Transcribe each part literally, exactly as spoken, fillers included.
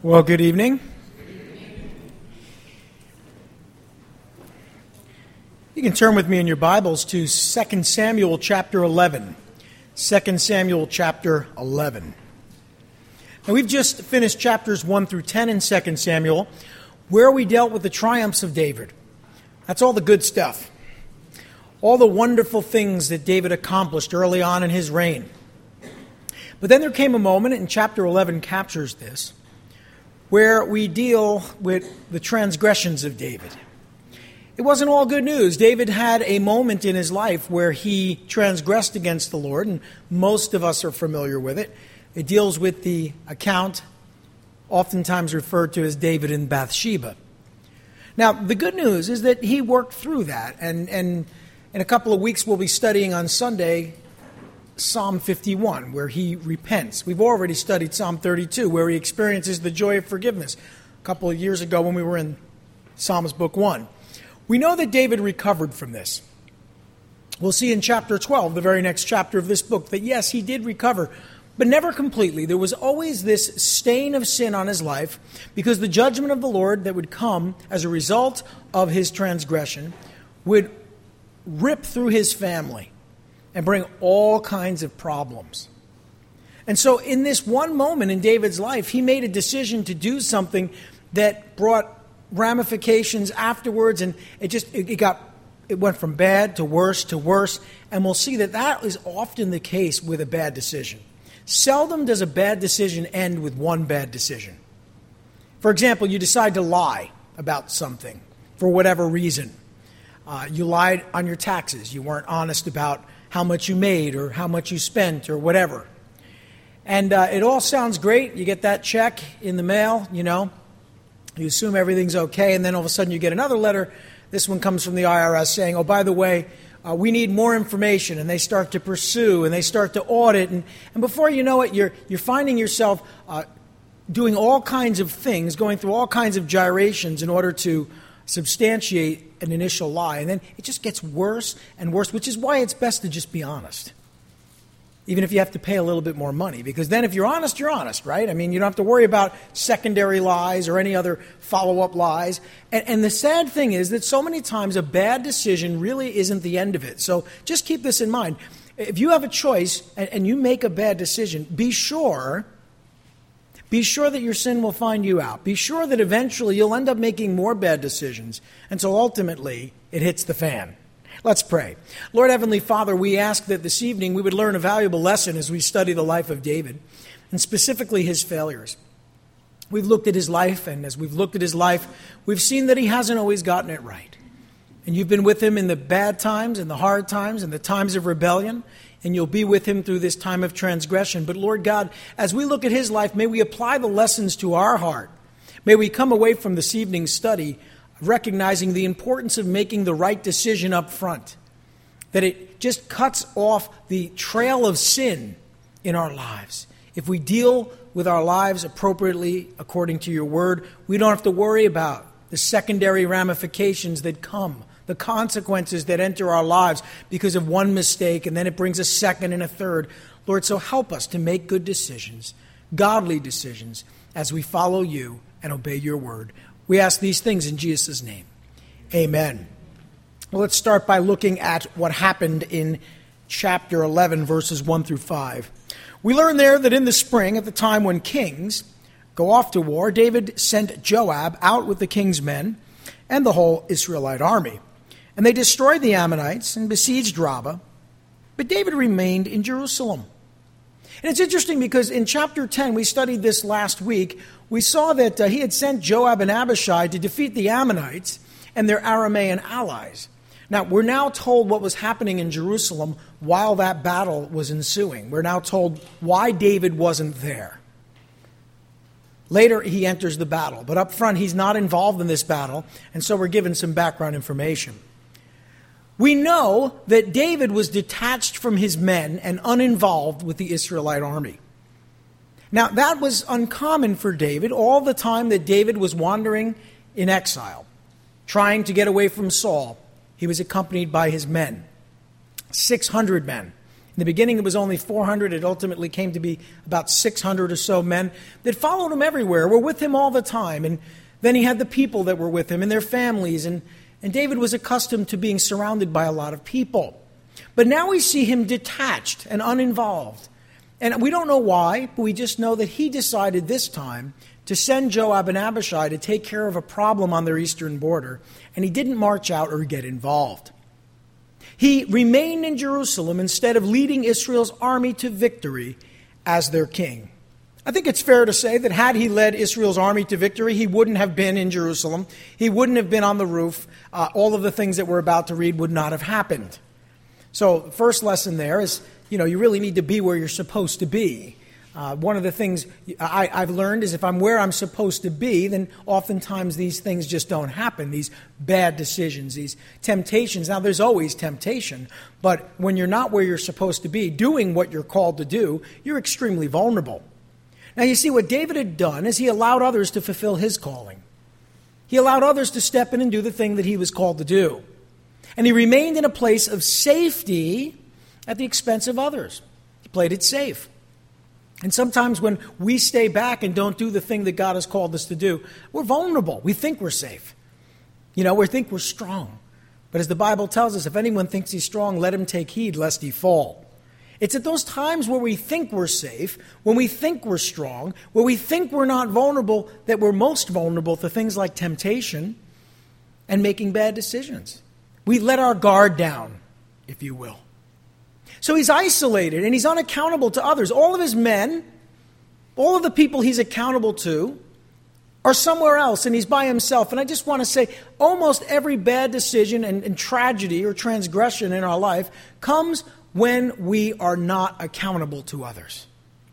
Well, good evening. You can turn with me in your Bibles to Second Samuel chapter eleven. Second Samuel chapter eleven. Now, we've just finished chapters one through ten in Second Samuel, where we dealt with the triumphs of David. That's all the good stuff. All the wonderful things that David accomplished early on in his reign. But then there came a moment, and chapter eleven captures this, where we deal with the transgressions of David. It wasn't all good news. David had a moment in his life where he transgressed against the Lord, and most of us are familiar with it. It deals with the account oftentimes referred to as David and Bathsheba. Now, the good news is that he worked through that, and, and in a couple of weeks we'll be studying on Sunday Psalm fifty-one, where he repents. We've already studied Psalm thirty-two, where he experiences the joy of forgiveness a couple of years ago when we were in Psalms book one. We know that David recovered from this. We'll see in chapter twelve, the very next chapter of this book, that yes, he did recover, but never completely. There was always this stain of sin on his life because the judgment of the Lord that would come as a result of his transgression would rip through his family and bring all kinds of problems. And so in this one moment in David's life, he made a decision to do something that brought ramifications afterwards, and it just it, it got it went from bad to worse to worse, and we'll see that that is often the case with a bad decision. Seldom does a bad decision end with one bad decision. For example, you decide to lie about something for whatever reason. Uh, you lied on your taxes. You weren't honest about how much you made or how much you spent or whatever. And uh, it all sounds great. You get that check in the mail, you know. You assume everything's okay, and then all of a sudden you get another letter. This one comes from the I R S saying, oh, by the way, uh, we need more information. And they start to pursue, and they start to audit. And, and before you know it, you're, you're finding yourself uh, doing all kinds of things, going through all kinds of gyrations in order to substantiate an initial lie. And then it just gets worse and worse, which is why it's best to just be honest. Even if you have to pay a little bit more money. Because then if you're honest, you're honest, right? I mean, you don't have to worry about secondary lies or any other follow-up lies. And, and the sad thing is that so many times a bad decision really isn't the end of it. So just keep this in mind. If you have a choice and, and you make a bad decision, be sure... Be sure that your sin will find you out. Be sure that eventually you'll end up making more bad decisions until ultimately it hits the fan. Let's pray. Lord Heavenly Father, we ask that this evening we would learn a valuable lesson as we study the life of David, and specifically his failures. We've looked at his life, and as we've looked at his life, we've seen that he hasn't always gotten it right. And you've been with him in the bad times, and the hard times, and the times of rebellion, and you'll be with him through this time of transgression. But Lord God, as we look at his life, may we apply the lessons to our heart. May we come away from this evening's study recognizing the importance of making the right decision up front. That it just cuts off the trail of sin in our lives. If we deal with our lives appropriately according to your word, we don't have to worry about the secondary ramifications that come, the consequences that enter our lives because of one mistake, and then it brings a second and a third. Lord, so help us to make good decisions, godly decisions, as we follow you and obey your word. We ask these things in Jesus' name. Amen. Well, let's start by looking at what happened in chapter eleven, verses one through five. We learn there that in the spring, at the time when kings go off to war, David sent Joab out with the king's men and the whole Israelite army. And they destroyed the Ammonites and besieged Rabbah, but David remained in Jerusalem. And it's interesting because in chapter ten, we studied this last week, we saw that uh, he had sent Joab and Abishai to defeat the Ammonites and their Aramean allies. Now, we're now told what was happening in Jerusalem while that battle was ensuing. We're now told why David wasn't there. Later, he enters the battle, but up front, he's not involved in this battle, and so we're given some background information. We know that David was detached from his men and uninvolved with the Israelite army. Now, that was uncommon for David all the time that David was wandering in exile, trying to get away from Saul. He was accompanied by his men, six hundred men In the beginning, it was only four hundred. It ultimately came to be about six hundred or so men that followed him everywhere, were with him all the time. And then he had the people that were with him and their families. And, and David was accustomed to being surrounded by a lot of people. But now we see him detached and uninvolved. And we don't know why, but we just know that he decided this time to send Joab and Abishai to take care of a problem on their eastern border. And he didn't march out or get involved. He remained in Jerusalem instead of leading Israel's army to victory as their king. I think it's fair to say that had he led Israel's army to victory, he wouldn't have been in Jerusalem. He wouldn't have been on the roof. Uh, all of the things that we're about to read would not have happened. So the first lesson there is, you know, you really need to be where you're supposed to be. Uh, one of the things I, I've learned is if I'm where I'm supposed to be, then oftentimes these things just don't happen, these bad decisions, these temptations. Now, there's always temptation, but when you're not where you're supposed to be, doing what you're called to do, you're extremely vulnerable. Now, you see, what David had done is he allowed others to fulfill his calling. He allowed others to step in and do the thing that he was called to do. And he remained in a place of safety at the expense of others. He played it safe. And sometimes when we stay back and don't do the thing that God has called us to do, we're vulnerable. We think we're safe. You know, we think we're strong. But as the Bible tells us, if anyone thinks he's strong, let him take heed lest he fall. It's at those times where we think we're safe, when we think we're strong, where we think we're not vulnerable, that we're most vulnerable to things like temptation and making bad decisions. We let our guard down, if you will. So he's isolated and he's unaccountable to others. All of his men, all of the people he's accountable to, are somewhere else and he's by himself. And I just want to say, almost every bad decision and, and tragedy or transgression in our life comes when we are not accountable to others.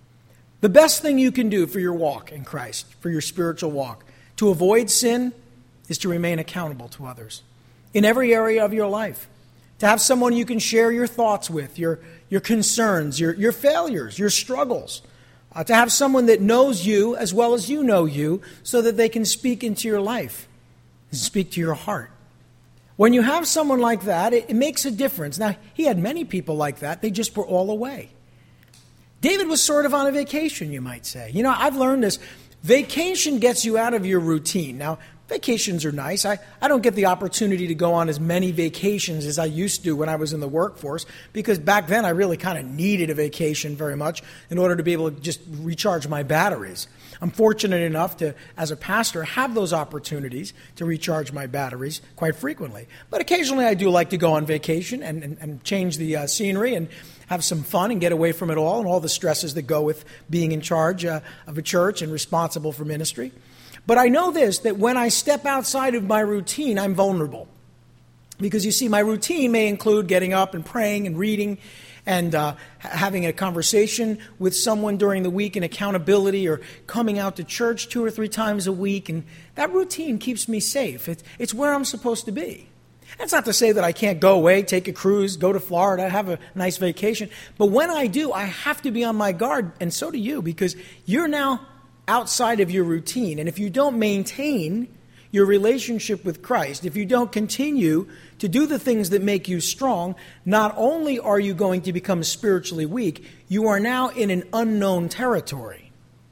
The best thing you can do for your walk in Christ, for your spiritual walk, to avoid sin, is to remain accountable to others in every area of your life. To have someone you can share your thoughts with, your, your concerns, your, your failures, your struggles. Uh, to have someone that knows you as well as you know you so that they can speak into your life and speak to your heart. When you have someone like that, it, it makes a difference. Now, he had many people like that. They just were all away. David was sort of on a vacation, you might say. You know, I've learned this. Vacation gets you out of your routine. Now, vacations are nice. I, I don't get the opportunity to go on as many vacations as I used to when I was in the workforce because back then I really kind of needed a vacation very much in order to be able to just recharge my batteries. I'm fortunate enough to, as a pastor, have those opportunities to recharge my batteries quite frequently. But occasionally I do like to go on vacation and, and, and change the uh, scenery and have some fun and get away from it all and all the stresses that go with being in charge uh, of a church and responsible for ministry. But I know this, that when I step outside of my routine, I'm vulnerable. Because you see, my routine may include getting up and praying and reading and uh, having a conversation with someone during the week and accountability or coming out to church two or three times a week. And that routine keeps me safe. It's, it's where I'm supposed to be. That's not to say that I can't go away, take a cruise, go to Florida, have a nice vacation. But when I do, I have to be on my guard, and so do you, because you're now outside of your routine. And if you don't maintain your relationship with Christ, if you don't continue to do the things that make you strong, not only are you going to become spiritually weak, you are now in an unknown territory.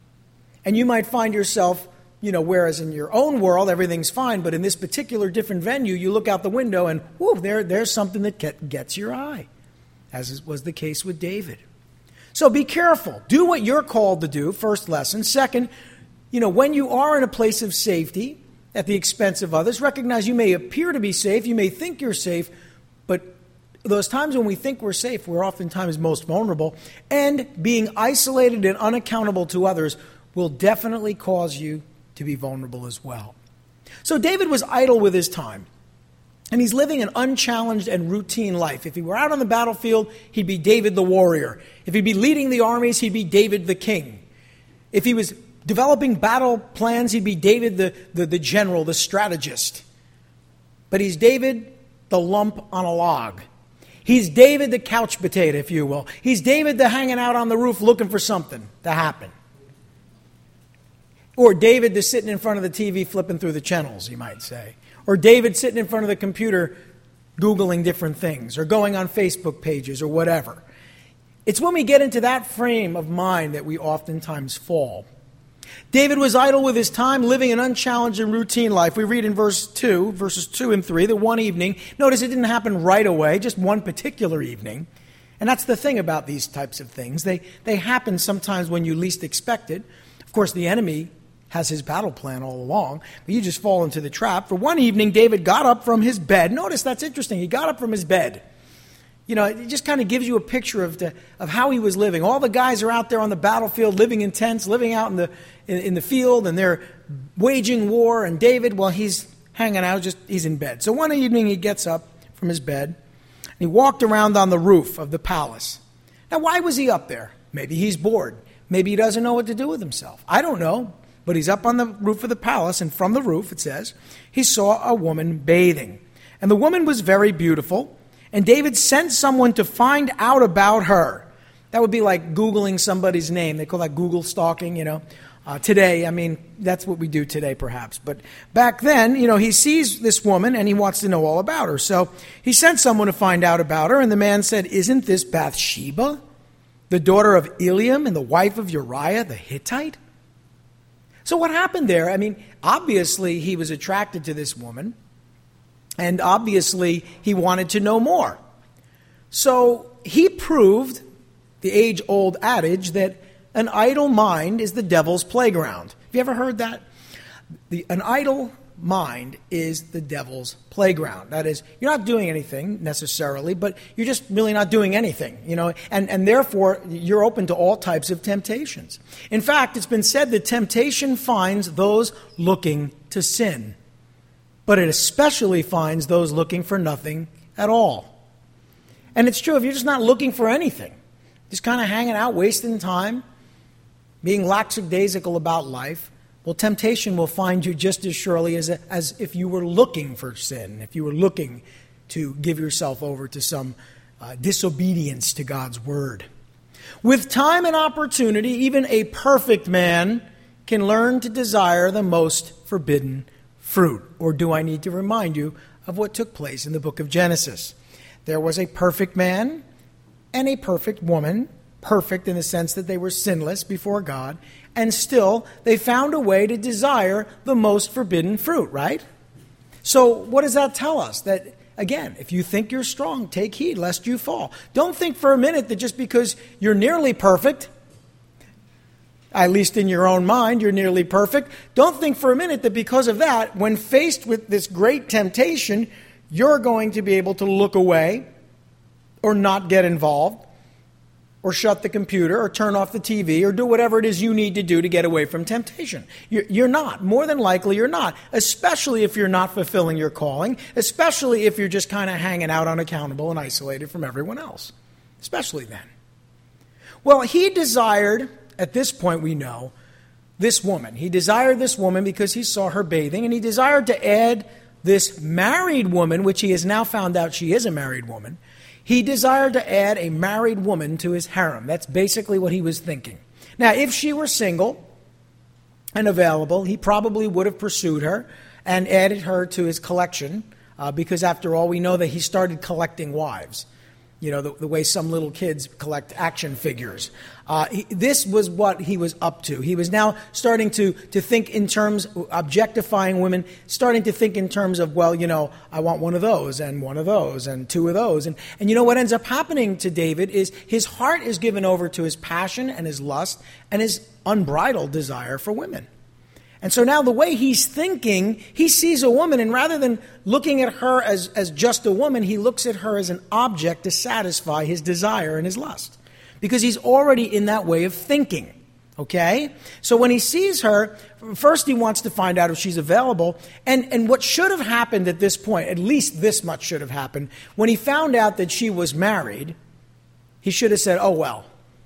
And you might find yourself, you know, whereas in your own world everything's fine, but in this particular different venue, you look out the window and, whoa, there, there's something that get, gets your eye, as was the case with David. So be careful. Do what you're called to do, first lesson. Second, you know, when you are in a place of safety at the expense of others, recognize you may appear to be safe, you may think you're safe, but those times when we think we're safe, we're oftentimes most vulnerable. And being isolated and unaccountable to others will definitely cause you to be vulnerable as well. So David was idle with his time. And he's living an unchallenged and routine life. If he were out on the battlefield, he'd be David the warrior. If he'd be leading the armies, he'd be David the king. If he was developing battle plans, he'd be David the, the, the general, the strategist. But he's David the lump on a log. He's David the couch potato, if you will. He's David the hanging out on the roof looking for something to happen. Or David the sitting in front of the T V flipping through the channels, you might say. Or David sitting in front of the computer Googling different things or going on Facebook pages or whatever. It's when we get into that frame of mind that we oftentimes fall. David was idle with his time, living an unchallenged and routine life. We read in verse two, verses two and three, that one evening, notice it didn't happen right away, just one particular evening. And that's the thing about these types of things. They, they happen sometimes when you least expect it. Of course, the enemy has his battle plan all along, but you just fall into the trap. For one evening, David got up from his bed. Notice that's interesting. He got up from his bed. You know, it just kind of gives you a picture of the, of how he was living. All the guys are out there on the battlefield, living in tents, living out in the in, in the field, and they're waging war. And David, well, he's hanging out, just he's in bed. So one evening he gets up from his bed, and he walked around on the roof of the palace. Now, why was he up there? Maybe he's bored. Maybe he doesn't know what to do with himself. I don't know. But he's up on the roof of the palace, and from the roof, it says, he saw a woman bathing. And the woman was very beautiful. And David sent someone to find out about her. That would be like Googling somebody's name. They call that Google stalking, you know. Uh, today, I mean, that's what we do today, perhaps. But back then, you know, he sees this woman and he wants to know all about her. So he sent someone to find out about her. And the man said, "Isn't this Bathsheba, the daughter of Eliam and the wife of Uriah the Hittite?" So what happened there? I mean, obviously he was attracted to this woman. And obviously, he wanted to know more. So he proved the age-old adage that an idle mind is the devil's playground. Have you ever heard that? The, an idle mind is the devil's playground. That is, you're not doing anything necessarily, but you're just really not doing anything, you know, and, and therefore you're open to all types of temptations. In fact, it's been said that temptation finds those looking to sin. But it especially finds those looking for nothing at all. And it's true, if you're just not looking for anything, just kind of hanging out, wasting time, being lackadaisical about life, well, temptation will find you just as surely as, as if you were looking for sin, if you were looking to give yourself over to some uh, disobedience to God's word. With time and opportunity, even a perfect man can learn to desire the most forbidden fruit. Or do I need to remind you of what took place in the book of Genesis? There was a perfect man and a perfect woman, perfect in the sense that they were sinless before God, and still they found a way to desire the most forbidden fruit, right? So what does that tell us? That, again, if you think you're strong, take heed lest you fall. Don't think for a minute that just because you're nearly perfect, at least in your own mind, you're nearly perfect. Don't think for a minute that because of that, when faced with this great temptation, you're going to be able to look away or not get involved or shut the computer or turn off the T V or do whatever it is you need to do to get away from temptation. You're, you're not. More than likely, you're not, especially if you're not fulfilling your calling, especially if you're just kind of hanging out unaccountable and isolated from everyone else, especially then. Well, he desired... At this point, we know this woman. He desired this woman because he saw her bathing, and he desired to add this married woman, which he has now found out she is a married woman. He desired to add a married woman to his harem. That's basically what he was thinking. Now, if she were single and available, he probably would have pursued her and added her to his collection, uh, because after all, we know that he started collecting wives. You know, the, the way some little kids collect action figures. Uh, he, this was what he was up to. He was now starting to, to think in terms, objectifying women, starting to think in terms of, well, you know, I want one of those and one of those and two of those. And, and you know what ends up happening to David is his heart is given over to his passion and his lust and his unbridled desire for women. And so now the way he's thinking, he sees a woman, and rather than looking at her as, as just a woman, he looks at her as an object to satisfy his desire and his lust. Because he's already in that way of thinking. Okay? So when he sees her, first he wants to find out if she's available. And, and what should have happened at this point, at least this much should have happened, when he found out that she was married, he should have said, oh, well,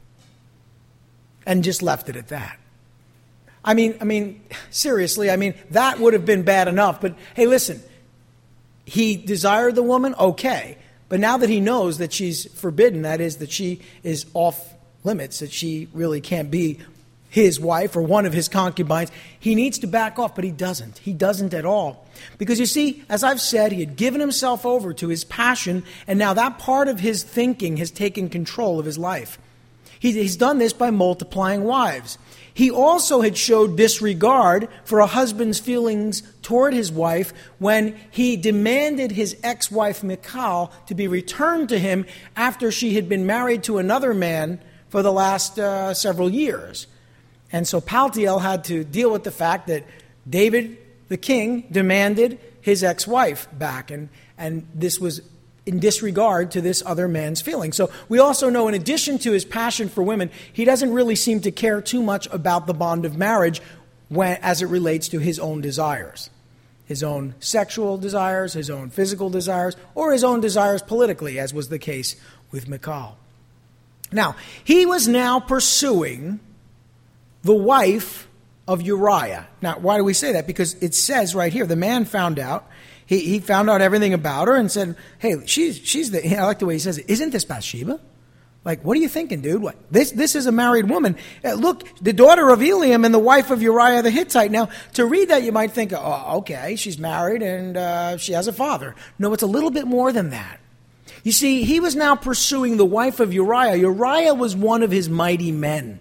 and just left it at that. I mean, I mean, seriously, I mean, that would have been bad enough. But hey, listen, he desired the woman, okay. But now that he knows that she's forbidden, that is, that she is off limits, that she really can't be his wife or one of his concubines, he needs to back off, but he doesn't. He doesn't at all. Because you see, as I've said, he had given himself over to his passion, and now that part of his thinking has taken control of his life. He, he's done this by multiplying wives. He also had showed disregard for a husband's feelings toward his wife when he demanded his ex-wife Michal to be returned to him after she had been married to another man for the last uh, several years. And so Paltiel had to deal with the fact that David, the king, demanded his ex-wife back, and, and this was in disregard to this other man's feelings. So we also know, in addition to his passion for women, he doesn't really seem to care too much about the bond of marriage when, as it relates to his own desires. His own sexual desires, his own physical desires, or his own desires politically, as was the case with Michal. Now, he was now pursuing the wife of Uriah. Now, why do we say that? Because it says right here, the man found out, He he found out everything about her and said, hey, she's she's the, I like the way he says it, isn't this Bathsheba? Like, what are you thinking, dude? What? This this is a married woman. Uh, look, the daughter of Eliam and the wife of Uriah the Hittite. Now, to read that, you might think, oh, okay, she's married and uh, she has a father. No, it's a little bit more than that. You see, he was now pursuing the wife of Uriah. Uriah was one of his mighty men.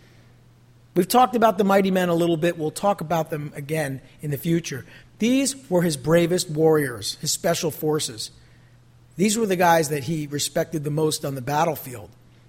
We've talked about the mighty men a little bit. We'll talk about them again in the future. These were his bravest warriors, his special forces. These were the guys that he respected the most on the battlefield.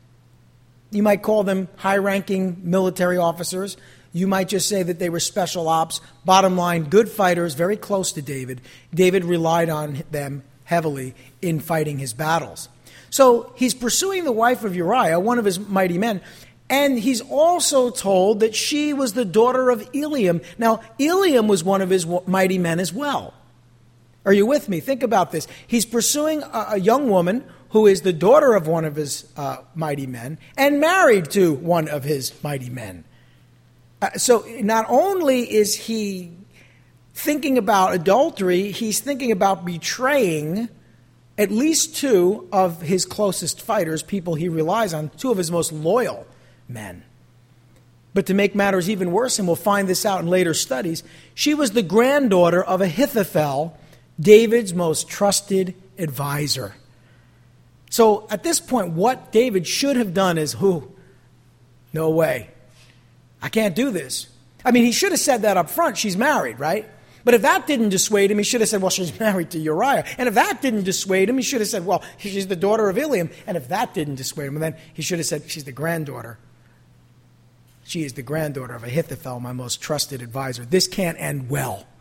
You might call them high-ranking military officers. You might just say that they were special ops. Bottom line, good fighters, very close to David. David relied on them heavily in fighting his battles. So he's pursuing the wife of Uriah, one of his mighty men. And he's also told that she was the daughter of Eliam. Now, Eliam was one of his mighty men as well. Are you with me? Think about this. He's pursuing a, a young woman who is the daughter of one of his uh, mighty men and married to one of his mighty men. Uh, so not only is he thinking about adultery, he's thinking about betraying at least two of his closest fighters, people he relies on, two of his most loyal men. But to make matters even worse, and we'll find this out in later studies, she was the granddaughter of Ahithophel, David's most trusted advisor. So at this point, what David should have done is, who? No way. I can't do this. I mean, he should have said that up front. She's married, right? But if that didn't dissuade him, he should have said, well, she's married to Uriah. And if that didn't dissuade him, he should have said, well, she's the daughter of Eliam. And if that didn't dissuade him, then he should have said, she's the granddaughter. She is the granddaughter of Ahithophel, my most trusted advisor. This can't end well. Have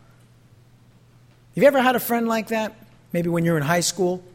you ever had a friend like that? Maybe when you're in high school,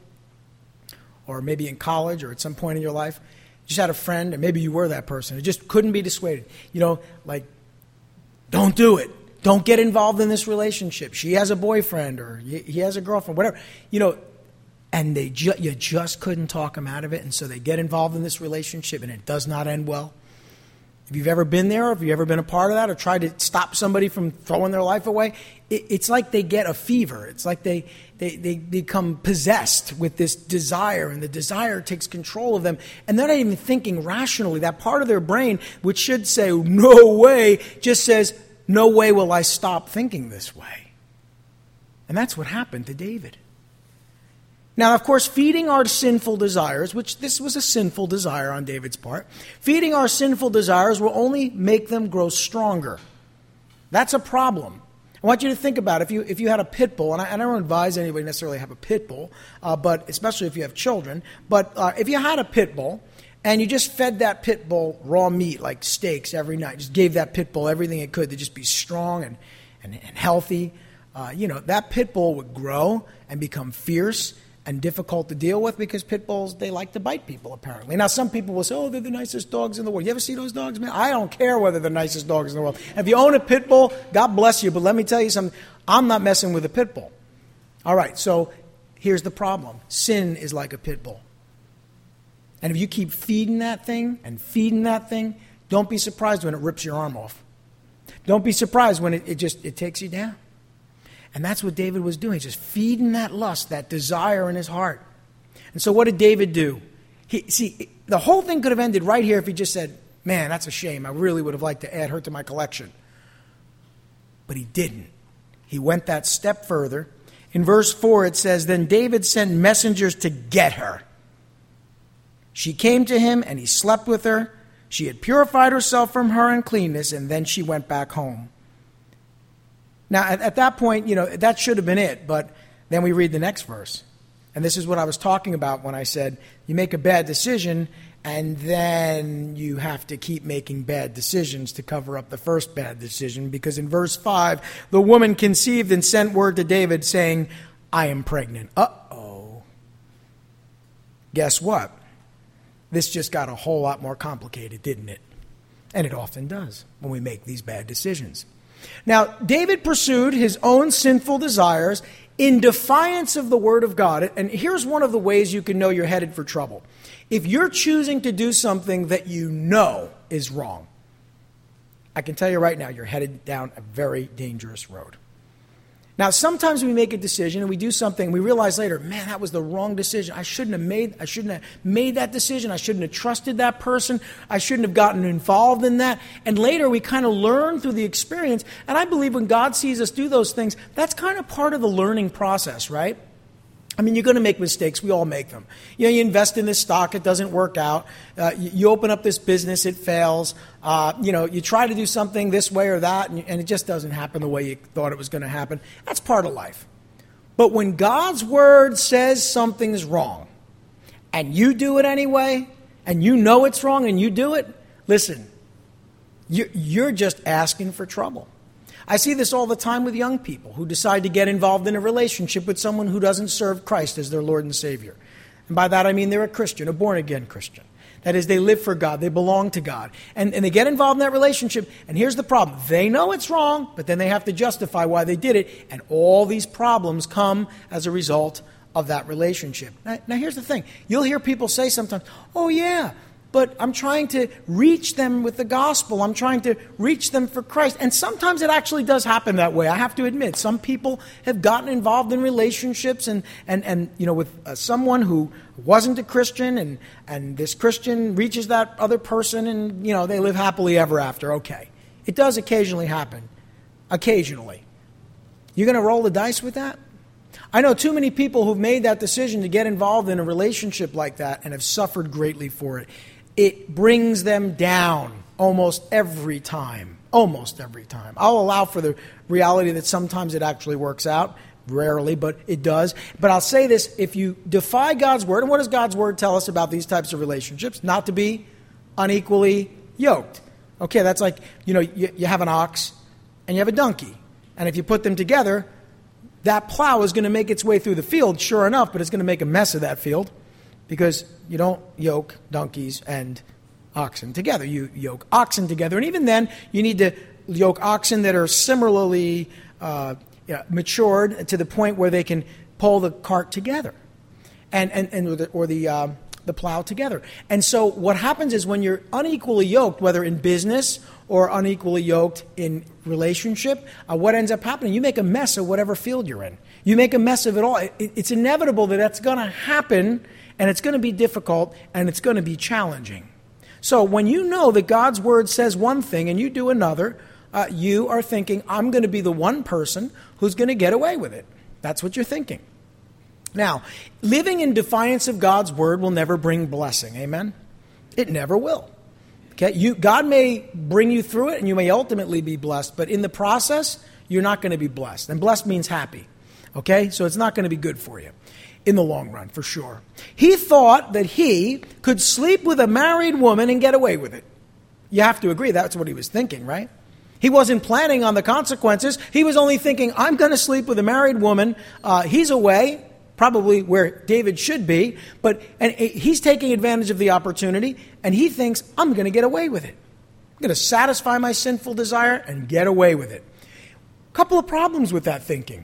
or maybe in college, or at some point in your life. You just had a friend, and maybe you were that person. It just couldn't be dissuaded. You know, like, don't do it. Don't get involved in this relationship. She has a boyfriend, or he has a girlfriend, whatever. You know, and they ju- you just couldn't talk them out of it, and so they get involved in this relationship, and it does not end well. If you've ever been there, or if you've ever been a part of that, or tried to stop somebody from throwing their life away, it, it's like they get a fever. It's like they, they, they become possessed with this desire, and the desire takes control of them. And they're not even thinking rationally. That part of their brain, which should say, no way, just says, no way will I stop thinking this way. And that's what happened to David. Now, of course, feeding our sinful desires, which this was a sinful desire on David's part, feeding our sinful desires will only make them grow stronger. That's a problem. I want you to think about it. If you if you had a pit bull, and I, I don't advise anybody necessarily have a pit bull, uh, but especially if you have children, but uh, if you had a pit bull and you just fed that pit bull raw meat like steaks every night, just gave that pit bull everything it could to just be strong and, and, and healthy, uh, you know, that pit bull would grow and become fierce and difficult to deal with, because pit bulls, they like to bite people, apparently. Now, some people will say, oh, they're the nicest dogs in the world. You ever see those dogs, man? I don't care whether they're the nicest dogs in the world. If you own a pit bull, God bless you, but let me tell you something. I'm not messing with a pit bull. All right, so here's the problem. Sin is like a pit bull. And if you keep feeding that thing and feeding that thing, don't be surprised when it rips your arm off. Don't be surprised when it, it just it takes you down. And that's what David was doing, just feeding that lust, that desire in his heart. And so what did David do? He, see, the whole thing could have ended right here if he just said, man, that's a shame. I really would have liked to add her to my collection. But he didn't. He went that step further. In verse four, it says, then David sent messengers to get her. She came to him, and he slept with her. She had purified herself from her uncleanness, and then she went back home. Now, at, at that point, you know, that should have been it, but then we read the next verse. And this is what I was talking about when I said you make a bad decision, and then you have to keep making bad decisions to cover up the first bad decision, because in verse five, the woman conceived and sent word to David saying, I am pregnant. Uh-oh. Guess what? This just got a whole lot more complicated, didn't it? And it often does when we make these bad decisions. Now, David pursued his own sinful desires in defiance of the word of God. And here's one of the ways you can know you're headed for trouble. If you're choosing to do something that you know is wrong, I can tell you right now, you're headed down a very dangerous road. Now, sometimes we make a decision and we do something and we realize later, man, that was the wrong decision. I shouldn't have made, I shouldn't have made that decision. I shouldn't have trusted that person. I shouldn't have gotten involved in that. And later we kind of learn through the experience. And I believe when God sees us do those things, that's kind of part of the learning process, right? I mean, you're going to make mistakes. We all make them. You know, you invest in this stock, it doesn't work out. Uh, you, you open up this business, it fails. Uh, you know, you try to do something this way or that, and, and it just doesn't happen the way you thought it was going to happen. That's part of life. But when God's word says something's wrong, and you do it anyway, and you know it's wrong, and you do it, listen, you, you're just asking for trouble. I see this all the time with young people who decide to get involved in a relationship with someone who doesn't serve Christ as their Lord and Savior. And by that I mean they're a Christian, a born-again Christian. That is, they live for God, they belong to God. And, and they get involved in that relationship, and here's the problem. They know it's wrong, but then they have to justify why they did it, and all these problems come as a result of that relationship. Now, now here's the thing. You'll hear people say sometimes, oh yeah, but I'm trying to reach them with the gospel. I'm trying to reach them for Christ. And sometimes it actually does happen that way. I have to admit, some people have gotten involved in relationships and, and, and you know, with uh, someone who wasn't a Christian, and, and this Christian reaches that other person and, you know, they live happily ever after. Okay. It does occasionally happen. Occasionally. You're going to roll the dice with that? I know too many people who've made that decision to get involved in a relationship like that and have suffered greatly for it. It brings them down almost every time. Almost every time. I'll allow for the reality that sometimes it actually works out. Rarely, but it does. But I'll say this, if you defy God's word, and what does God's word tell us about these types of relationships? Not to be unequally yoked. Okay, that's like, you know, you, you have an ox and you have a donkey. And if you put them together, that plow is going to make its way through the field, sure enough, but it's going to make a mess of that field. Because you don't yoke donkeys and oxen together. You yoke oxen together. And even then, you need to yoke oxen that are similarly uh, yeah, matured to the point where they can pull the cart together. And, and, and or the, or the, uh, the plow together. And so what happens is when you're unequally yoked, whether in business or unequally yoked in relationship, uh, what ends up happening? You make a mess of whatever field you're in. You make a mess of it all. It, it's inevitable that that's going to happen. And it's going to be difficult, and it's going to be challenging. So when you know that God's word says one thing and you do another, uh, you are thinking, I'm going to be the one person who's going to get away with it. That's what you're thinking. Now, living in defiance of God's word will never bring blessing. Amen? It never will. Okay? You, God may bring you through it, and you may ultimately be blessed, but in the process, you're not going to be blessed. And blessed means happy. Okay? So it's not going to be good for you. In the long run, for sure. He thought that he could sleep with a married woman and get away with it. You have to agree, that's what he was thinking, right? He wasn't planning on the consequences. He was only thinking, I'm going to sleep with a married woman. Uh, he's away, probably where David should be, but and he's taking advantage of the opportunity, and he thinks, I'm going to get away with it. I'm going to satisfy my sinful desire and get away with it. A couple of problems with that thinking.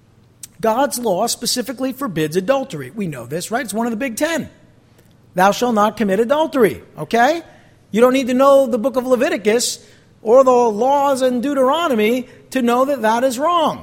God's law specifically forbids adultery. We know this, right? It's one of the big ten. Thou shalt not commit adultery, okay? You don't need to know the book of Leviticus or the laws in Deuteronomy to know that that is wrong.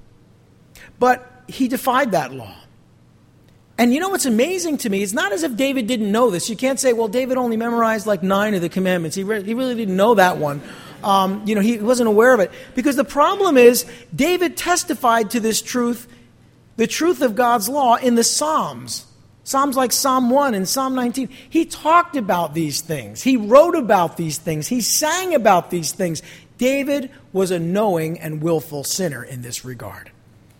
But he defied that law. And you know what's amazing to me? It's not as if David didn't know this. You can't say, well, David only memorized like nine of the commandments. He, re- he really didn't know that one. Um, you know, he wasn't aware of it. Because the problem is, David testified to this truth, the truth of God's law, in the Psalms. Psalms like Psalm one and Psalm nineteen, he talked about these things. He wrote about these things. He sang about these things. David was a knowing and willful sinner in this regard.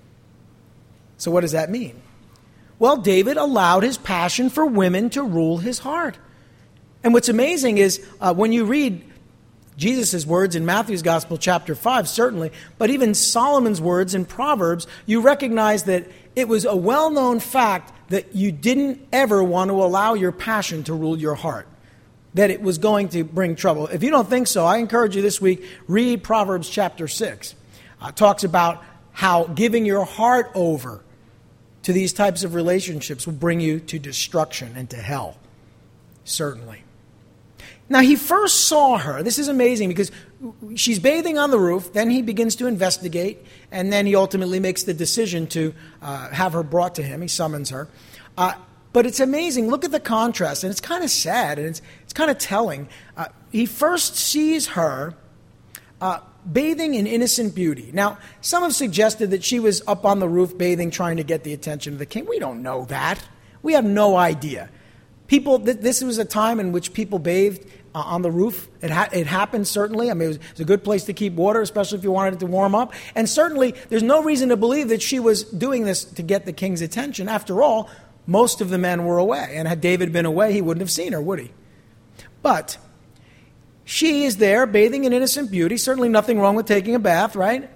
So what does that mean? Well, David allowed his passion for women to rule his heart. And what's amazing is uh, when you read Jesus' words in Matthew's Gospel, chapter five, certainly, but even Solomon's words in Proverbs, you recognize that it was a well-known fact that you didn't ever want to allow your passion to rule your heart, that it was going to bring trouble. If you don't think so, I encourage you this week, read Proverbs chapter six. Uh, it talks about how giving your heart over to these types of relationships will bring you to destruction and to hell, certainly. Now, he first saw her. This is amazing because she's bathing on the roof. Then he begins to investigate, and then he ultimately makes the decision to uh, have her brought to him. He summons her. Uh, but it's amazing. Look at the contrast, and it's kind of sad, and it's, it's kind of telling. Uh, he first sees her uh, bathing in innocent beauty. Now, some have suggested that she was up on the roof bathing, trying to get the attention of the king. We don't know that. We have no idea. People, th- this was a time in which people bathed uh, on the roof. It, ha- it happened, certainly. I mean, it was, it was a good place to keep water, especially if you wanted it to warm up. And certainly, there's no reason to believe that she was doing this to get the king's attention. After all, most of the men were away. And had David been away, he wouldn't have seen her, would he? But she is there, bathing in innocent beauty. Certainly nothing wrong with taking a bath, right?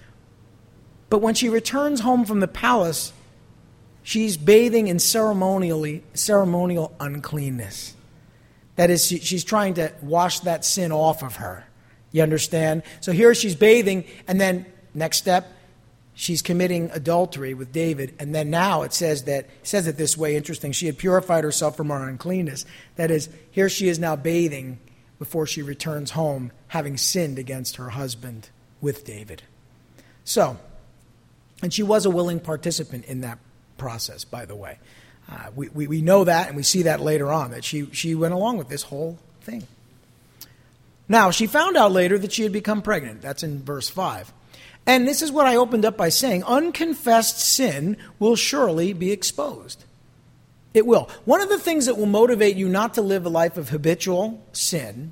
But when she returns home from the palace, she's bathing in ceremonially ceremonial uncleanness. That is, she, she's trying to wash that sin off of her. You understand? So here she's bathing, and then next step, she's committing adultery with David. And then now it says that, it says it this way, interesting, she had purified herself from her uncleanness. That is, here she is now bathing before she returns home, having sinned against her husband with David. So, and she was a willing participant in that process, by the way. Uh, we, we, we know that, and we see that later on, that she, she went along with this whole thing. Now, she found out later that she had become pregnant. That's in verse five. And this is what I opened up by saying, unconfessed sin will surely be exposed. It will. One of the things that will motivate you not to live a life of habitual sin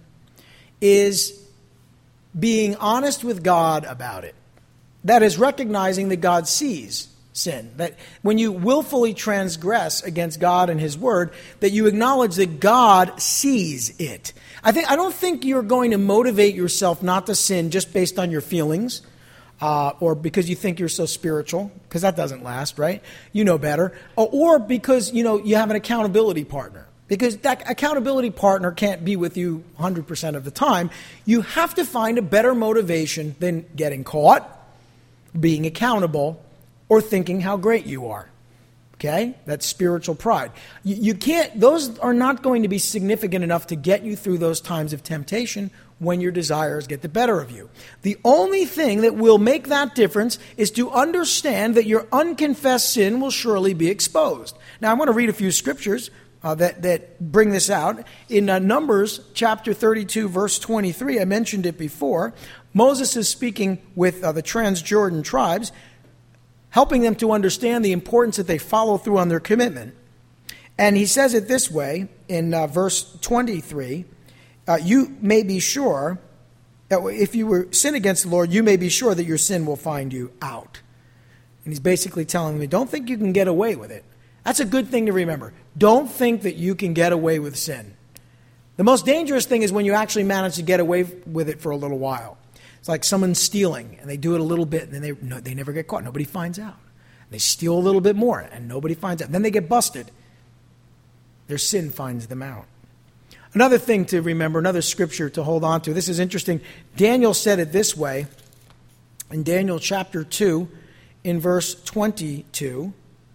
is being honest with God about it. That is, recognizing that God sees sin. That when you willfully transgress against God and His Word, that you acknowledge that God sees it. I think I don't think you're going to motivate yourself not to sin just based on your feelings, uh, or because you think you're so spiritual, because that doesn't last, right? You know better, or, or because you know you have an accountability partner. Because that accountability partner can't be with you one hundred percent of the time. You have to find a better motivation than getting caught, being accountable, or thinking how great you are. Okay? That's spiritual pride. You, you can't, those are not going to be significant enough to get you through those times of temptation when your desires get the better of you. The only thing that will make that difference is to understand that your unconfessed sin will surely be exposed. Now, I want to read a few scriptures uh, that, that bring this out. In uh, Numbers chapter thirty-two, verse twenty-three, I mentioned it before. Moses is speaking with uh, the Transjordan tribes, helping them to understand the importance that they follow through on their commitment. And he says it this way in uh, verse twenty-three, uh, you may be sure, that if you were sin against the Lord, you may be sure that your sin will find you out. And he's basically telling me, don't think you can get away with it. That's a good thing to remember. Don't think that you can get away with sin. The most dangerous thing is when you actually manage to get away with it for a little while. It's like someone stealing, and they do it a little bit, and then they no, they never get caught. Nobody finds out. They steal a little bit more, and nobody finds out. Then they get busted. Their sin finds them out. Another thing to remember, another scripture to hold on to. This is interesting. Daniel said it this way in Daniel chapter two, in verse twenty-two.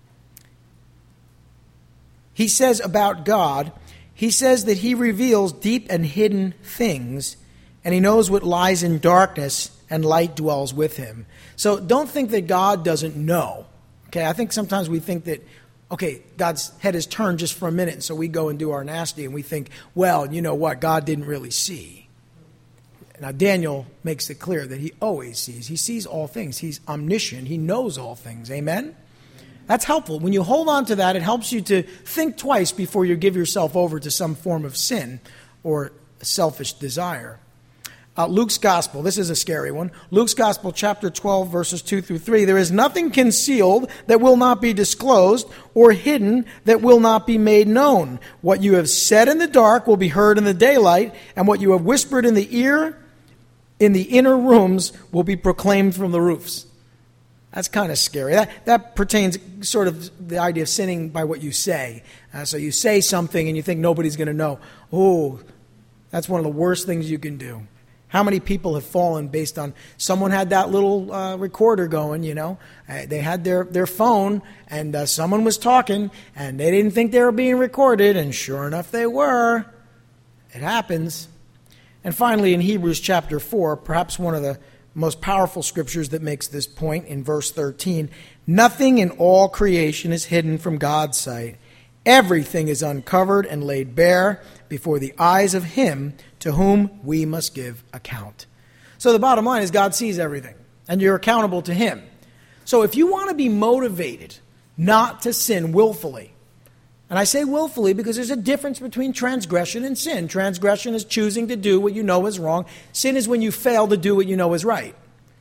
He says about God, he says that He reveals deep and hidden things, and He knows what lies in darkness, and light dwells with Him. So don't think that God doesn't know. Okay, I think sometimes we think that, okay, God's head is turned just for a minute, and so we go and do our nasty, and we think, well, you know what, God didn't really see. Now, Daniel makes it clear that He always sees. He sees all things. He's omniscient. He knows all things. Amen? That's helpful. When you hold on to that, it helps you to think twice before you give yourself over to some form of sin or selfish desire. Uh, Luke's Gospel, this is a scary one. Luke's Gospel, chapter twelve, verses two through three. There is nothing concealed that will not be disclosed, or hidden that will not be made known. What you have said in the dark will be heard in the daylight, and what you have whispered in the ear, in the inner rooms, will be proclaimed from the roofs. That's kind of scary. That, that pertains sort of the idea of sinning by what you say. Uh, so you say something and you think nobody's going to know. Oh, that's one of the worst things you can do. How many people have fallen based on someone had that little uh, recorder going, you know. Uh, they had their, their phone and uh, someone was talking and they didn't think they were being recorded, and sure enough they were. It happens. And finally, in Hebrews chapter four, perhaps one of the most powerful scriptures that makes this point, in verse thirteen, nothing in all creation is hidden from God's sight. Everything is uncovered and laid bare before the eyes of him to whom we must give account. So the bottom line is God sees everything, and you're accountable to him. So if you want to be motivated not to sin willfully, and I say willfully because there's a difference between transgression and sin. Transgression is choosing to do what you know is wrong. Sin is when you fail to do what you know is right.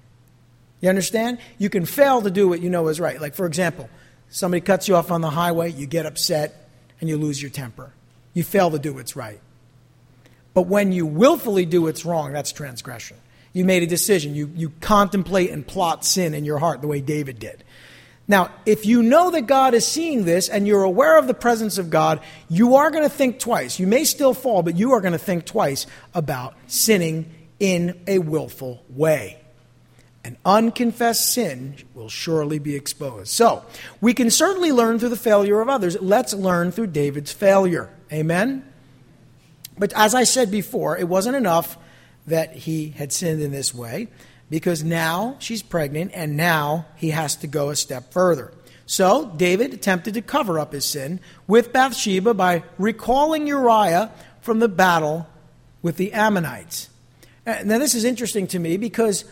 You understand? You can fail to do what you know is right. Like, for example, somebody cuts you off on the highway, you get upset, and you lose your temper. You fail to do what's right. But when you willfully do what's wrong, that's transgression. You made a decision. You, you contemplate and plot sin in your heart the way David did. Now, if you know that God is seeing this and you're aware of the presence of God, you are going to think twice. You may still fall, but you are going to think twice about sinning in a willful way. An unconfessed sin will surely be exposed. So, we can certainly learn through the failure of others. Let's learn through David's failure. Amen? But as I said before, it wasn't enough that he had sinned in this way, because now she's pregnant and now he has to go a step further. So David attempted to cover up his sin with Bathsheba by recalling Uriah from the battle with the Ammonites. Now this is interesting to me because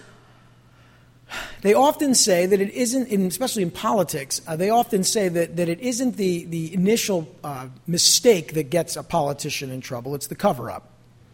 they often say that it isn't, especially in politics, uh, they often say that, that it isn't the, the initial uh, mistake that gets a politician in trouble, it's the cover-up.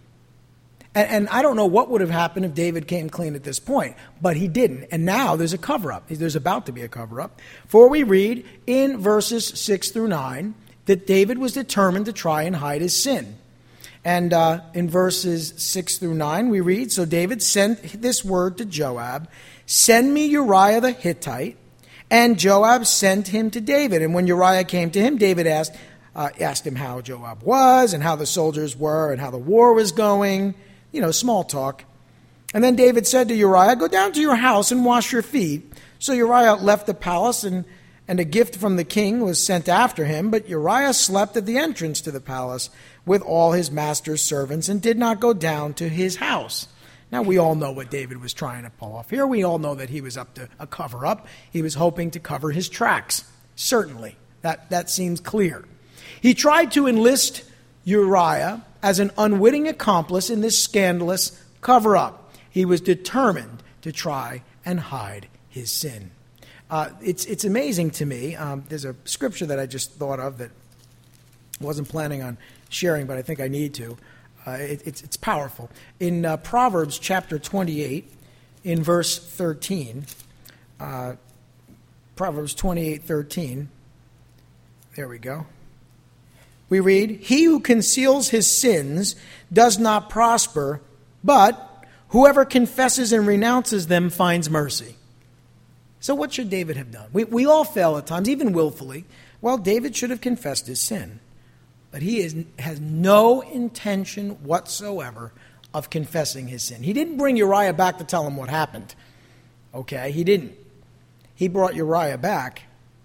And, and I don't know what would have happened if David came clean at this point, but he didn't. And now there's a cover-up. There's about to be a cover-up. For we read in verses six through nine that David was determined to try and hide his sin. And uh, in verses six through nine we read, so David sent this word to Joab, send me Uriah the Hittite. And Joab sent him to David. And when Uriah came to him, David asked, uh, asked him how Joab was and how the soldiers were and how the war was going. You know, small talk. And then David said to Uriah, go down to your house and wash your feet. So Uriah left the palace, and, and a gift from the king was sent after him. But Uriah slept at the entrance to the palace with all his master's servants and did not go down to his house. Now, we all know what David was trying to pull off here. We all know that he was up to a cover-up. He was hoping to cover his tracks. Certainly. That, that seems clear. He tried to enlist Uriah as an unwitting accomplice in this scandalous cover-up. He was determined to try and hide his sin. Uh, it's it's amazing to me. Um, there's a scripture that I just thought of that I wasn't planning on sharing, but I think I need to. Uh, it, it's, it's powerful. In uh, Proverbs chapter twenty-eight, in verse thirteen, uh, Proverbs twenty-eight thirteen, there we go. We read, he who conceals his sins does not prosper, but whoever confesses and renounces them finds mercy. So what should David have done? We, we all fail at times, even willfully. Well, David should have confessed his sin. But he is, has no intention whatsoever of confessing his sin. He didn't bring Uriah back to tell him what happened. Okay, he didn't. He brought Uriah back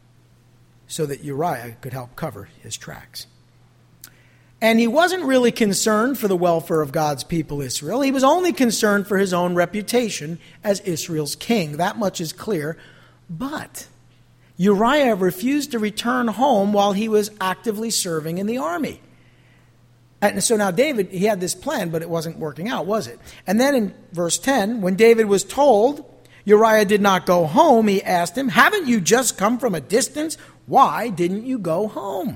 so that Uriah could help cover his tracks. And he wasn't really concerned for the welfare of God's people, Israel. He was only concerned for his own reputation as Israel's king. That much is clear. But Uriah refused to return home while he was actively serving in the army. And so now David, he had this plan, but it wasn't working out, was it? And then in verse ten, when David was told Uriah did not go home, he asked him, haven't you just come from a distance? Why didn't you go home?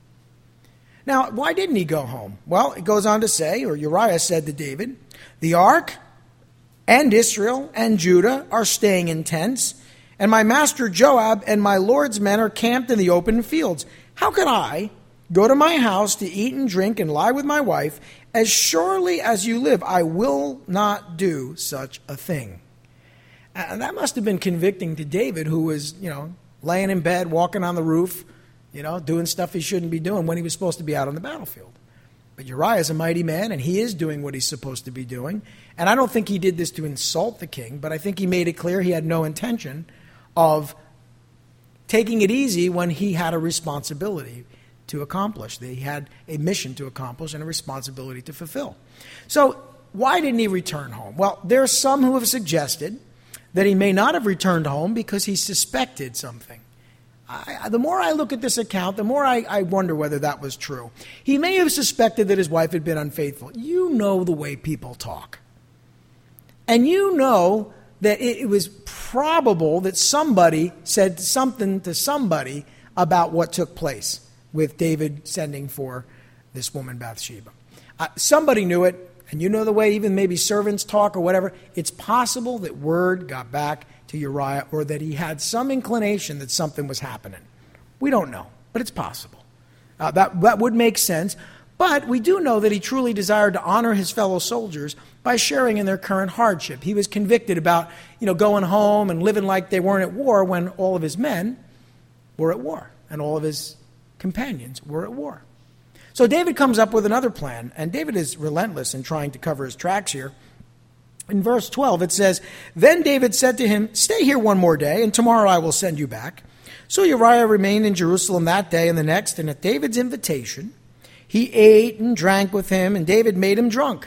Now, why didn't he go home? Well, it goes on to say, or Uriah said to David, the ark and Israel and Judah are staying in tents, and my master Joab and my Lord's men are camped in the open fields. How could I go to my house to eat and drink and lie with my wife? As surely as you live, I will not do such a thing. And that must have been convicting to David, who was, you know, laying in bed, walking on the roof, you know, doing stuff he shouldn't be doing when he was supposed to be out on the battlefield. But Uriah is a mighty man, and he is doing what he's supposed to be doing. And I don't think he did this to insult the king, but I think he made it clear he had no intention of taking it easy when he had a responsibility to accomplish. He had a mission to accomplish and a responsibility to fulfill. So why didn't he return home? Well, there are some who have suggested that he may not have returned home because he suspected something. I, the more I look at this account, the more I, I wonder whether that was true. He may have suspected that his wife had been unfaithful. You know the way people talk. And you know that it, it was probable that somebody said something to somebody about what took place with David sending for this woman Bathsheba. Uh, somebody knew it, and you know the way even maybe servants talk or whatever. It's possible that word got back to Uriah, or that he had some inclination that something was happening. We don't know, but it's possible. Uh, that, that would make sense. But we do know that he truly desired to honor his fellow soldiers by sharing in their current hardship. He was convicted about, you know, going home and living like they weren't at war when all of his men were at war and all of his companions were at war. So David comes up with another plan, and David is relentless in trying to cover his tracks here. In verse twelve, it says, Then David said to him, Stay here one more day, and tomorrow I will send you back. So Uriah remained in Jerusalem that day and the next, and at David's invitation, he ate and drank with him, and David made him drunk.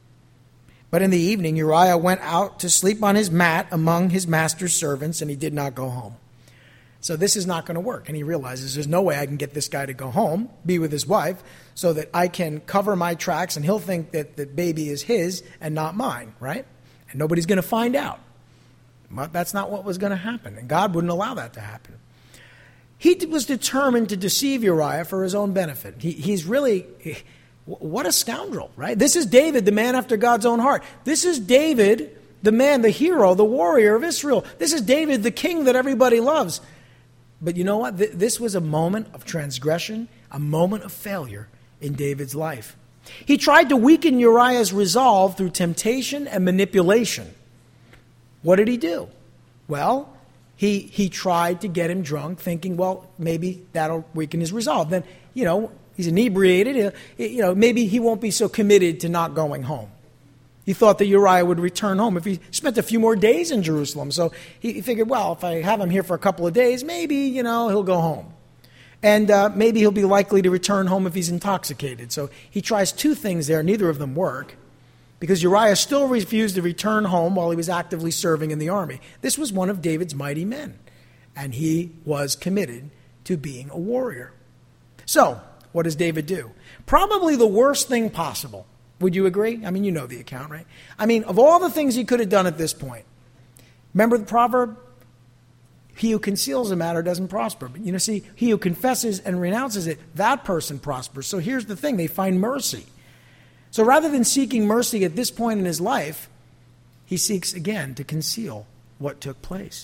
But in the evening, Uriah went out to sleep on his mat among his master's servants, and he did not go home. So this is not going to work. And he realizes there's no way I can get this guy to go home, be with his wife, so that I can cover my tracks, and he'll think that the baby is his and not mine, right? And nobody's going to find out. But that's not what was going to happen, and God wouldn't allow that to happen. He was determined to deceive Uriah for his own benefit. He, he's really, what a scoundrel, right? This is David, the man after God's own heart. This is David, the man, the hero, the warrior of Israel. This is David, the king that everybody loves. But you know what? This was a moment of transgression, a moment of failure in David's life. He tried to weaken Uriah's resolve through temptation and manipulation. What did he do? Well, he he tried to get him drunk, thinking, well, maybe that'll weaken his resolve. Then, you know, he's inebriated. You know, maybe he won't be so committed to not going home. He thought that Uriah would return home if he spent a few more days in Jerusalem. So he figured, well, if I have him here for a couple of days, maybe, you know, he'll go home. And uh, maybe he'll be likely to return home if he's intoxicated. So he tries two things there. Neither of them work, because Uriah still refused to return home while he was actively serving in the army. This was one of David's mighty men, and he was committed to being a warrior. So what does David do? Probably the worst thing possible. Would you agree? I mean, you know the account, right? I mean, of all the things he could have done at this point, remember the proverb? He who conceals a matter doesn't prosper. But you know, see, he who confesses and renounces it, that person prospers. So here's the thing, they find mercy. So rather than seeking mercy at this point in his life, he seeks again to conceal what took place.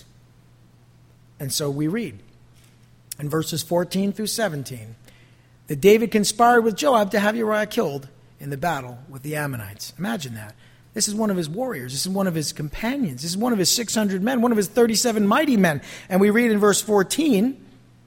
And so we read in verses fourteen through seventeen that David conspired with Joab to have Uriah killed in the battle with the Ammonites. Imagine that. This is one of his warriors. This is one of his companions. This is one of his six hundred men, one of his thirty-seven mighty men. And we read in verse fourteen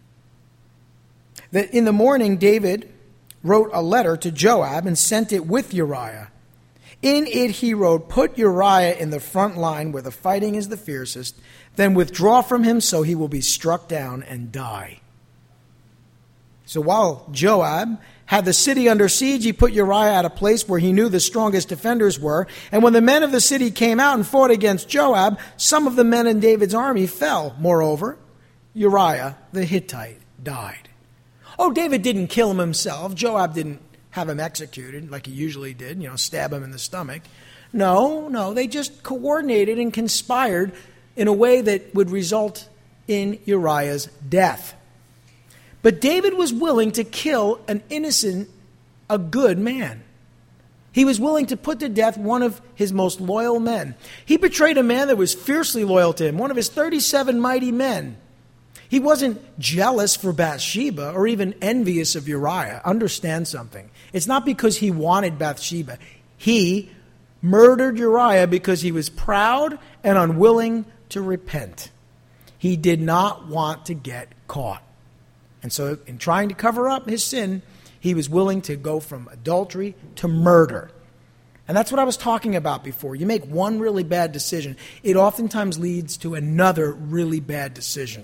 that in the morning David wrote a letter to Joab and sent it with Uriah. In it he wrote, Put Uriah in the front line where the fighting is the fiercest, then withdraw from him so he will be struck down and die. So while Joab had the city under siege, he put Uriah at a place where he knew the strongest defenders were. And when the men of the city came out and fought against Joab, some of the men in David's army fell. Moreover, Uriah the Hittite died. Oh, David didn't kill him himself. Joab didn't have him executed like he usually did, you know, stab him in the stomach. No, no, they just coordinated and conspired in a way that would result in Uriah's death. But David was willing to kill an innocent, a good man. He was willing to put to death one of his most loyal men. He betrayed a man that was fiercely loyal to him, one of his thirty-seven mighty men. He wasn't jealous for Bathsheba or even envious of Uriah. Understand something. It's not because he wanted Bathsheba. He murdered Uriah because he was proud and unwilling to repent. He did not want to get caught. And so in trying to cover up his sin, he was willing to go from adultery to murder. And that's what I was talking about before. You make one really bad decision, it oftentimes leads to another really bad decision.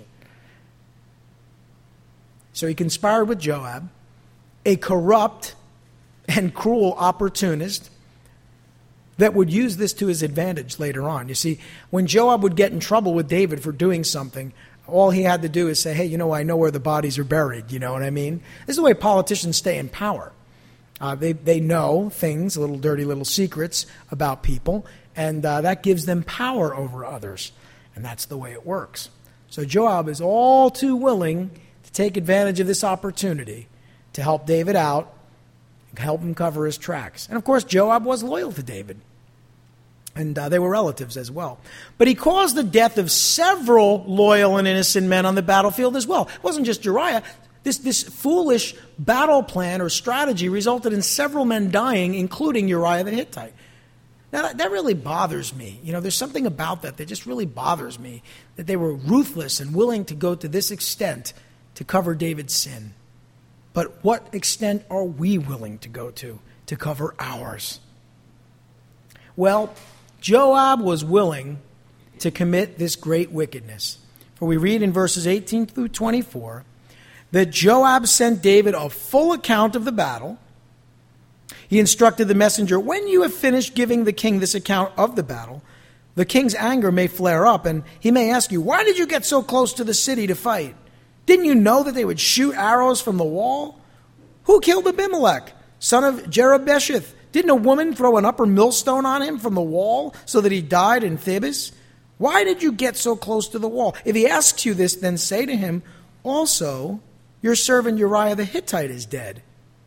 So he conspired with Joab, a corrupt and cruel opportunist that would use this to his advantage later on. You see, when Joab would get in trouble with David for doing something, all he had to do is say, hey, you know, I know where the bodies are buried. You know what I mean? This is the way politicians stay in power. Uh, they, they know things, little dirty little secrets about people, and uh, that gives them power over others. And that's the way it works. So Joab is all too willing to take advantage of this opportunity to help David out, help him cover his tracks. And of course, Joab was loyal to David. And uh, they were relatives as well. But he caused the death of several loyal and innocent men on the battlefield as well. It wasn't just Uriah. This, this foolish battle plan or strategy resulted in several men dying, including Uriah the Hittite. Now, that, that really bothers me. You know, there's something about that that just really bothers me, that they were ruthless and willing to go to this extent to cover David's sin. But what extent are we willing to go to to cover ours? Well, Joab was willing to commit this great wickedness. For we read in verses eighteen through twenty-four that Joab sent David a full account of the battle. He instructed the messenger, when you have finished giving the king this account of the battle, the king's anger may flare up, and he may ask you, why did you get so close to the city to fight? Didn't you know that they would shoot arrows from the wall? Who killed Abimelech, son of Jerubbesheth? Didn't a woman throw an upper millstone on him from the wall so that he died in Thebes? Why did you get so close to the wall? If he asks you this, then say to him, also, your servant Uriah the Hittite is dead.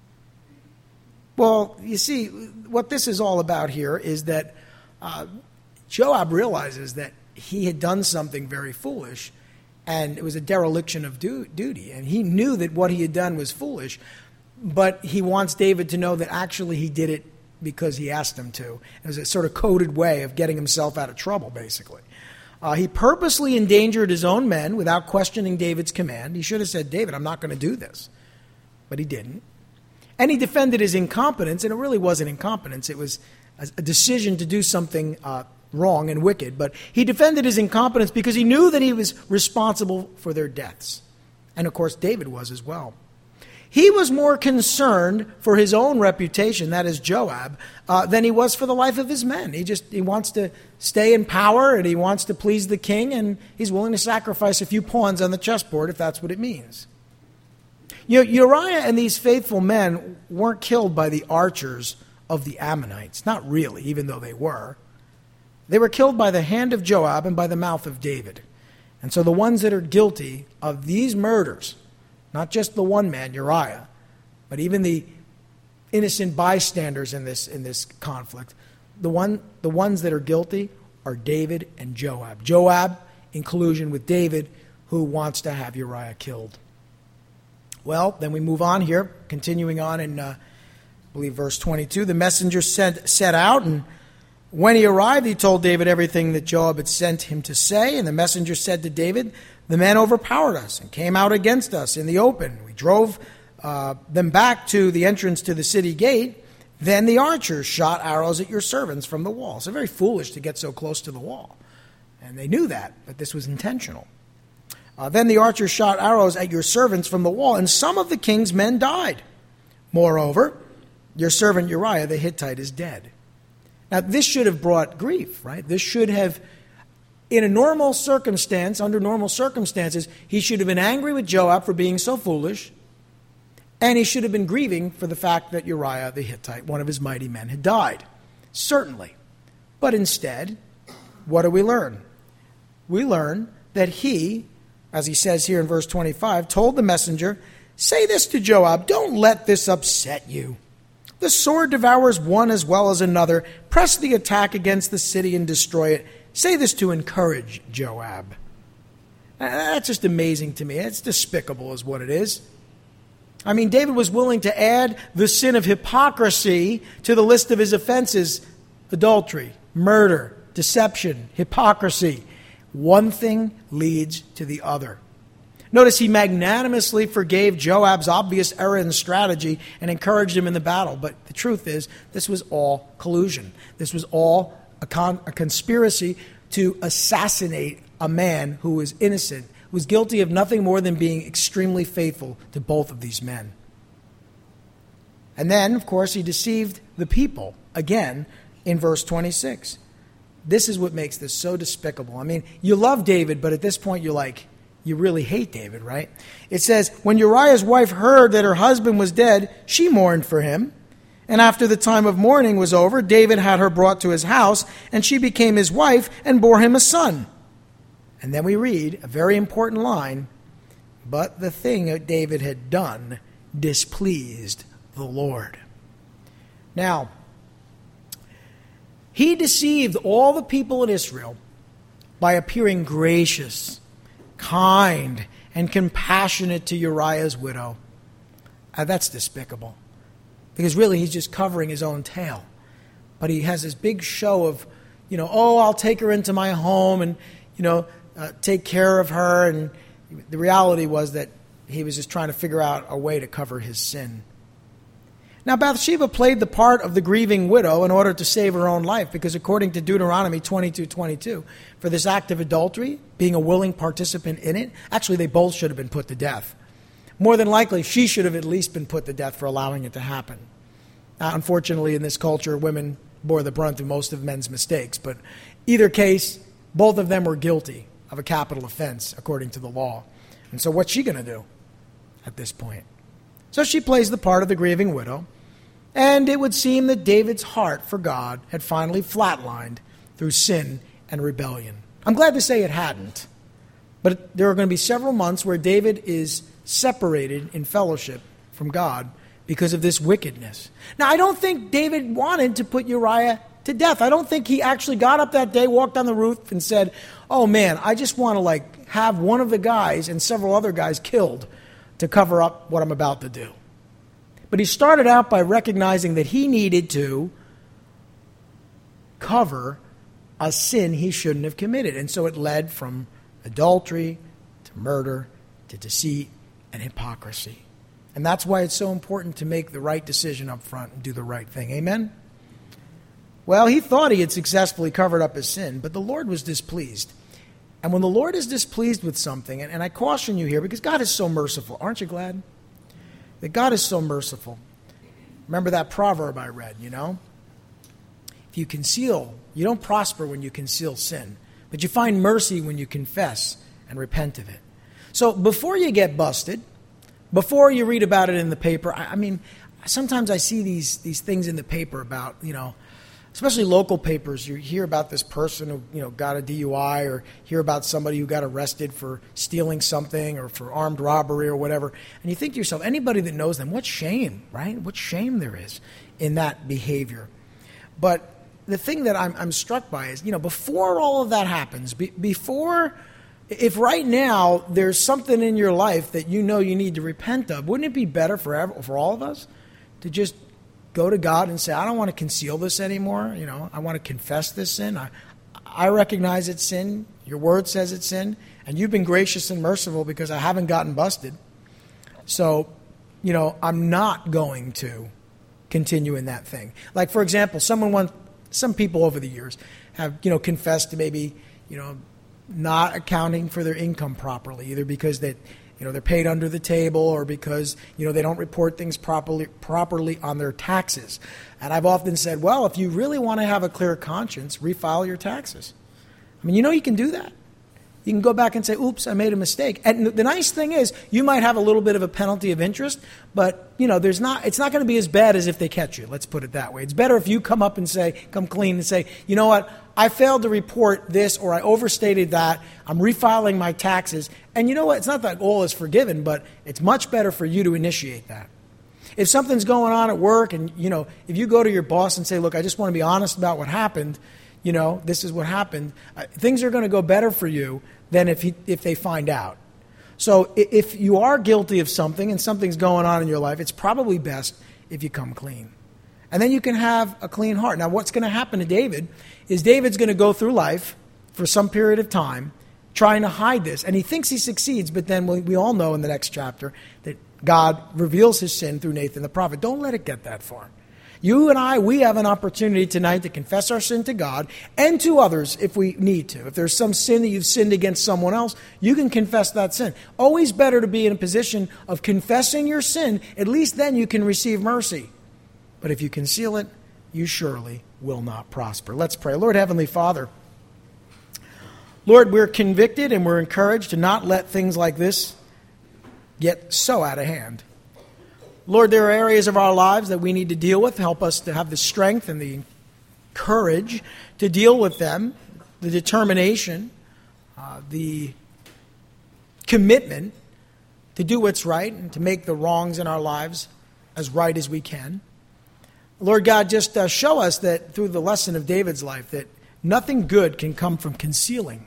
Well, you see, what this is all about here is that uh, Joab realizes that he had done something very foolish, and it was a dereliction of du- duty. And he knew that what he had done was foolish, but he wants David to know that actually he did it because he asked him to. It was a sort of coded way of getting himself out of trouble, basically. Uh, he purposely endangered his own men without questioning David's command. He should have said, David, I'm not going to do this. But he didn't. And he defended his incompetence, and it really wasn't incompetence. It was a, a decision to do something uh, wrong and wicked. But he defended his incompetence because he knew that he was responsible for their deaths. And, of course, David was as well. He was more concerned for his own reputation, that is Joab, uh, than he was for the life of his men. He just he wants to stay in power, and he wants to please the king, and he's willing to sacrifice a few pawns on the chessboard if that's what it means. You know, Uriah and these faithful men weren't killed by the archers of the Ammonites. Not really, even though they were. They were killed by the hand of Joab and by the mouth of David. And so the ones that are guilty of these murders, not just the one man, Uriah, but even the innocent bystanders in this in this conflict, the one the ones that are guilty are David and Joab. Joab in collusion with David, who wants to have Uriah killed. Well, then we move on here, continuing on in, uh, I believe, verse twenty-two. The messenger sent, set out, and when he arrived, he told David everything that Joab had sent him to say. And the messenger said to David, the men overpowered us and came out against us in the open. We drove uh, them back to the entrance to the city gate. Then the archers shot arrows at your servants from the wall. So very foolish to get so close to the wall. And they knew that, but this was intentional. Uh, then the archers shot arrows at your servants from the wall, and some of the king's men died. Moreover, your servant Uriah the Hittite is dead. Now, this should have brought grief, right? This should have, in a normal circumstance, under normal circumstances, he should have been angry with Joab for being so foolish, and he should have been grieving for the fact that Uriah the Hittite, one of his mighty men, had died. Certainly. But instead, what do we learn? we learn that he, as he says here in verse twenty-five, told the messenger, "Say this to Joab, don't let this upset you. The sword devours one as well as another. Press the attack against the city and destroy it. Say this to encourage Joab." That's just amazing to me. It's despicable is what it is. I mean, David was willing to add the sin of hypocrisy to the list of his offenses: adultery, murder, deception, hypocrisy. One thing leads to the other. Notice he magnanimously forgave Joab's obvious error in strategy and encouraged him in the battle. But the truth is, this was all collusion. This was all a, con- a conspiracy to assassinate a man who was innocent, who was guilty of nothing more than being extremely faithful to both of these men. And then, of course, he deceived the people again in verse twenty-six. This is what makes this so despicable. I mean, you love David, but at this point you're like, you really hate David, right? It says, when Uriah's wife heard that her husband was dead, she mourned for him. And after the time of mourning was over, David had her brought to his house, and she became his wife and bore him a son. And then we read a very important line, but the thing that David had done displeased the Lord. Now, he deceived all the people in Israel by appearing gracious, kind, and compassionate to Uriah's widow. Uh, that's despicable. Because really he's just covering his own tail. But he has this big show of, you know, oh, I'll take her into my home and, you know, uh, take care of her. And the reality was that he was just trying to figure out a way to cover his sin. Now, Bathsheba played the part of the grieving widow in order to save her own life, because according to Deuteronomy twenty-two twenty-two, for this act of adultery, being a willing participant in it, actually they both should have been put to death. More than likely, she should have at least been put to death for allowing it to happen. Now, unfortunately, in this culture, women bore the brunt of most of men's mistakes, but either case, both of them were guilty of a capital offense according to the law. And so what's she going to do at this point? So she plays the part of the grieving widow, and it would seem that David's heart for God had finally flatlined through sin and rebellion. I'm glad to say it hadn't, but there are going to be several months where David is separated in fellowship from God because of this wickedness. Now, I don't think David wanted to put Uriah to death. I don't think he actually got up that day, walked on the roof, and said, oh man, I just want to like have one of the guys and several other guys killed to cover up what I'm about to do. But he started out by recognizing that he needed to cover a sin he shouldn't have committed. And so it led from adultery to murder to deceit and hypocrisy. And that's why it's so important to make the right decision up front and do the right thing. Amen? Well, he thought he had successfully covered up his sin, but the Lord was displeased. And when the Lord is displeased with something, and, and I caution you here because God is so merciful. Aren't you glad? That God is so merciful. Remember that proverb I read, you know? If you conceal, you don't prosper when you conceal sin, but you find mercy when you confess and repent of it. So before you get busted, before you read about it in the paper, I, I mean, sometimes I see these these things in the paper about, you know, especially local papers. You hear about this person who, you know, got a D U I, or hear about somebody who got arrested for stealing something or for armed robbery or whatever. And you think to yourself, anybody that knows them, what shame, right? What shame there is in that behavior. But the thing that I'm, I'm struck by is, you know, before all of that happens, be, before, if right now there's something in your life that you know you need to repent of, wouldn't it be better for ever, for all of us to just go to God and say, I don't want to conceal this anymore. You know, I want to confess this sin. I, I recognize it's sin. Your word says it's sin. And you've been gracious and merciful because I haven't gotten busted. So, you know, I'm not going to continue in that thing. Like, for example, someone want, some people over the years have, you know, confessed to maybe, you know, not accounting for their income properly, either because they, you know, they're paid under the table or because, you know, they don't report things properly properly on their taxes. And I've often said, well, if you really want to have a clear conscience, refile your taxes. I mean, you know you can do that. You can go back and say, oops, I made a mistake. And the nice thing is, you might have a little bit of a penalty of interest, but, you know, there's not. it's not going to be as bad as if they catch you. Let's put it that way. It's better if you come up and say, come clean and say, you know what, I failed to report this, or I overstated that. I'm refiling my taxes. And you know what, it's not that all is forgiven, but it's much better for you to initiate that. If something's going on at work and, you know, if you go to your boss and say, look, I just want to be honest about what happened, you know, this is what happened, uh, things are going to go better for you than if he, if they find out. So if you are guilty of something and something's going on in your life, it's probably best if you come clean. And then you can have a clean heart. Now, what's going to happen to David is David's going to go through life for some period of time trying to hide this. And he thinks he succeeds, but then we, we all know in the next chapter that God reveals his sin through Nathan the prophet. Don't let it get that far. You and I, we have an opportunity tonight to confess our sin to God and to others if we need to. If there's some sin that you've sinned against someone else, you can confess that sin. Always better to be in a position of confessing your sin. At least then you can receive mercy. But if you conceal it, you surely will not prosper. Let's pray. Lord Heavenly Father, Lord, we're convicted and we're encouraged to not let things like this get so out of hand. Lord, there are areas of our lives that we need to deal with. Help us to have the strength and the courage to deal with them, the determination, uh, the commitment to do what's right and to make the wrongs in our lives as right as we can. Lord God, just uh, show us that through the lesson of David's life that nothing good can come from concealing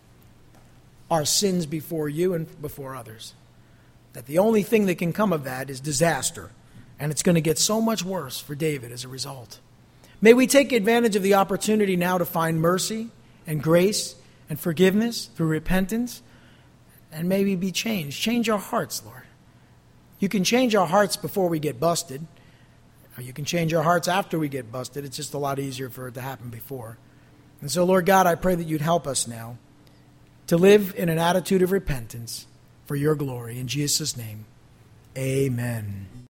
our sins before you and before others. That the only thing that can come of that is disaster. And it's going to get so much worse for David as a result. May we take advantage of the opportunity now to find mercy and grace and forgiveness through repentance. And may we be changed. Change our hearts, Lord. You can change our hearts before we get busted. Or you can change our hearts after we get busted. It's just a lot easier for it to happen before. And so, Lord God, I pray that you'd help us now to live in an attitude of repentance for your glory. In Jesus' name, amen.